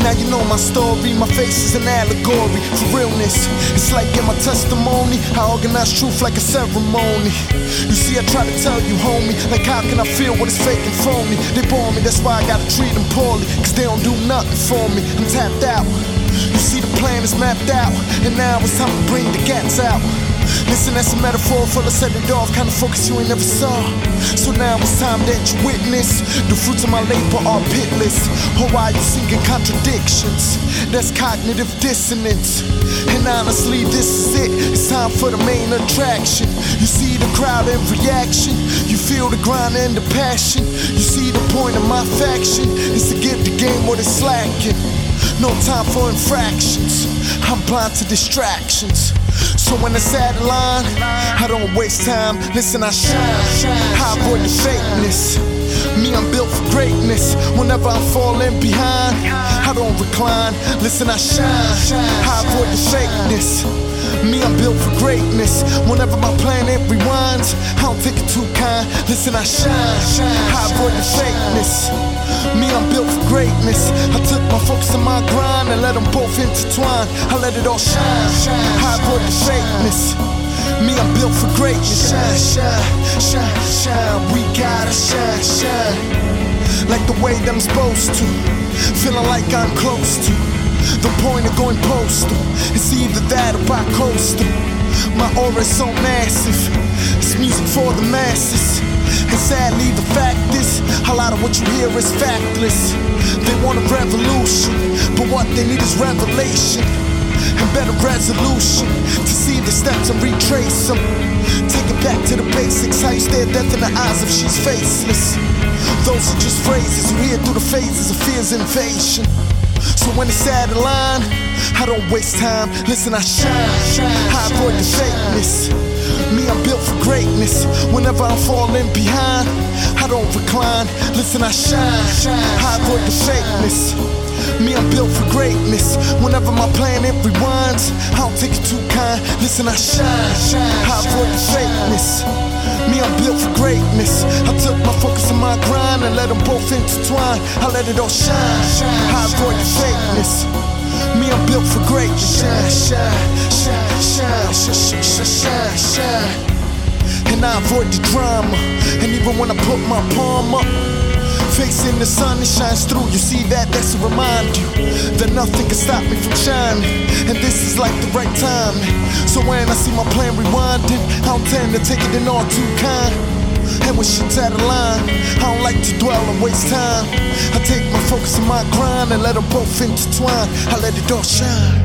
Now you know my story, my face is an allegory for realness. It's like in my testimony, I organize truth like a ceremony. You see, I try to tell you, homie, like how can I feel what is fake and phony? They bore me, that's why I gotta treat them poorly, cause they don't do nothing for me. I'm tapped out. You see, the plan is mapped out, and now it's time to bring the gats out. Listen, that's a metaphor full of set it off, kind of focus you ain't never saw. So now it's time that you witness the fruits of my labor are pitless. Or why you singing contradictions? That's cognitive dissonance. And honestly, this is it. It's time for the main attraction. You see the crowd in reaction. You feel the grind and the passion. You see the point of my faction is to give the game what it's lacking. No time for infractions. I'm blind to distractions. So when it's at the line, I don't waste time. Listen, I shine. I avoid the fakeness. Me, I'm built for greatness. Whenever I'm falling behind, I don't recline. Listen, I shine. I avoid the fakeness. Me, I'm built for greatness. Whenever my planet rewinds, I don't take it too kind. Listen, I shine. I avoid the fakeness. Me, I'm built for greatness. I took my focus on my grind and let them both intertwine. I let it all shine. I avoid the fakeness. Me, I'm built for greatness. Shine, shine, shine, shine. We gotta shine, shine. Like the way that I'm supposed to. Feeling like I'm close to the point of going postal. It's either that or bi-coastal. My aura's so massive. It's music for the masses. And sadly, the fact is, a lot of what you hear is factless. They want a revolution, but what they need is revelation and better resolution to see the steps and retrace them. Take it back to the basics. How you stare death in the eyes if she's faceless. Those are just phrases you hear through the phases of fear's invasion. So when it's at the line, I don't waste time. Listen, I shine. I avoid the fakeness. Me, I'm built for greatness. Whenever I'm falling behind, I don't recline. Listen, I shine. I avoid the fakeness. Me, I'm built for greatness. Whenever my planet rewinds, I don't take it too kind. Listen, I shine. I avoid the fakeness. Me, I'm built for greatness. I took my focus on my grind and let them both intertwine. I let it all shine. I avoid the fakeness. Me, I'm built for greatness. Shine, shine, shine, shine, shine, shine, shine. And I avoid the drama. And even when I put my palm up, facing the sun, it shines through. You see that? That's to remind you that nothing can stop me from shining. And this is like the right time. So when I see my plan rewinding, I don't tend to take it in all too kind. And when shit's at the line, I don't like to dwell and waste time. I take my focus on my grind and let them both intertwine. I let it all shine.